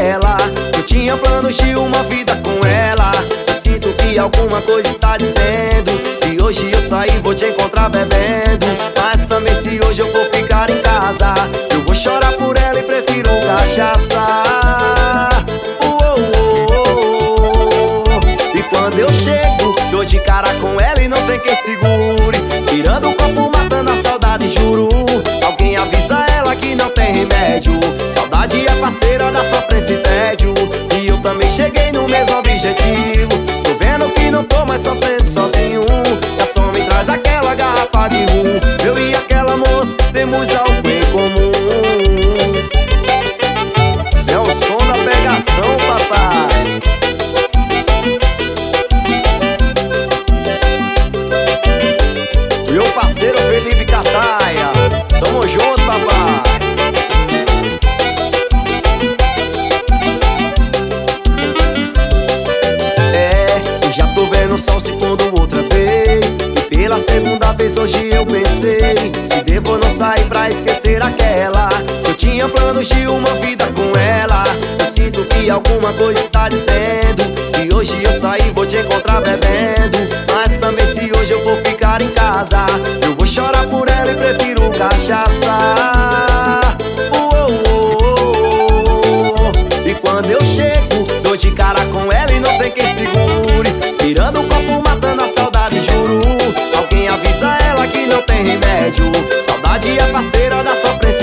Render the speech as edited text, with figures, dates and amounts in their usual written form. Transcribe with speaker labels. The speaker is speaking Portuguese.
Speaker 1: aquela. Eu tinha planos de uma vida com ela. Eu sinto que alguma coisa está dizendo: se hoje eu sair vou te encontrar bebendo. Mas também se hoje eu for ficar em casa, eu vou chorar por ela e prefiro cachaça. E quando eu chego, dou de cara com ela e não tem quem segure. Tirando o copo, matando a saudade, juro. Alguém avisa ela que não tem remédio. Saudade é parceira da sofrência e tédio. E eu também cheguei no mesmo objetivo. Tô vendo que não tô mais sofrendo sozinho. Garçom, me traz aquela garrafa de rum. Eu e aquela moça temos algo em comum. É o som da pegação, papai. Meu parceiro Felipe Cartaia, tamo junto, papai. Eu já tô vendo o sol se pondo outra vez. E pela segunda vez hoje eu pensei: se devo ou não sair pra esquecer aquela. Eu tinha planos de uma vida com ela. Eu sinto que alguma coisa está dizendo: se hoje eu sair vou te encontrar bebendo. Mas também se hoje eu vou ficar em casa, eu vou chorar por ela e prefiro cachaça. E quando eu chego, dou de cara com ela e não tem quem segure. Tirando o copo, matando a saudade, juro. Alguém avisa ela que não tem remédio. Saudade é parceira da sofrência